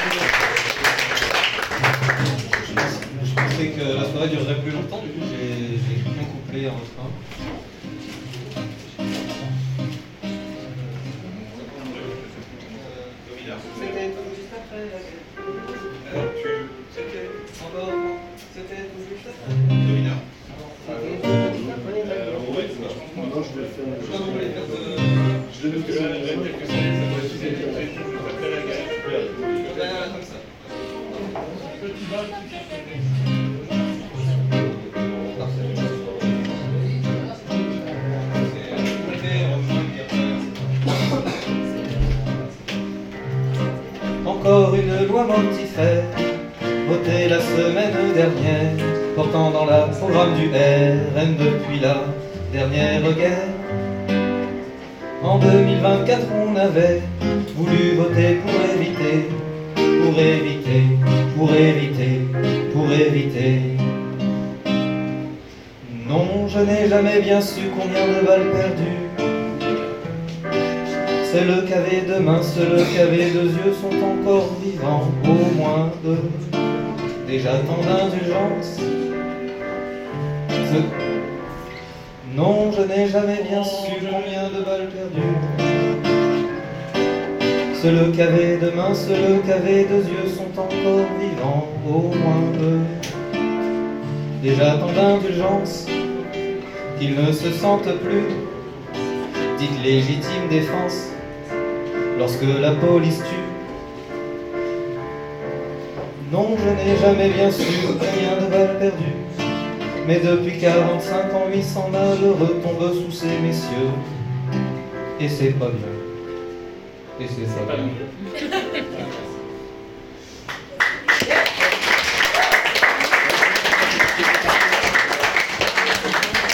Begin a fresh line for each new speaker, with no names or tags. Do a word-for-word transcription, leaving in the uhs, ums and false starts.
Je pensais que la soirée durerait plus longtemps, du coup j'ai écrit un couplet en refrain. C'était tout juste après. C'était encore. C'était tout juste après. Dominard.
Non, je vais faire.
Je vais les faire de.
Je vais faire quelques années, ça doit être juste après la guerre.
Comme ça.
Encore une loi mortifère, votée la semaine dernière, portant dans la programme du R N depuis la dernière guerre. En deux mille vingt-quatre, on avait voulu voter pour éviter, pour éviter, pour éviter, pour éviter. Non, je n'ai jamais bien su combien de balles perdues. Celles qui avaient deux mains, celles qui avaient deux yeux sont encore vivants, au moins deux. Déjà tant d'indulgence. Ce... Non, je n'ai jamais bien su combien de balles perdues. Celles qui avaient deux mains, celles qui avaient deux yeux sont encore vivants, au moins deux. Déjà tant d'indulgence qu'ils ne se sentent plus. Dites légitime défense lorsque la police tue. Non, je n'ai jamais bien su combien de balles perdues, mais depuis quarante-cinq ans, huit cents malheureux tombent sous ces messieurs. Et c'est pas bien. Et c'est pas bien.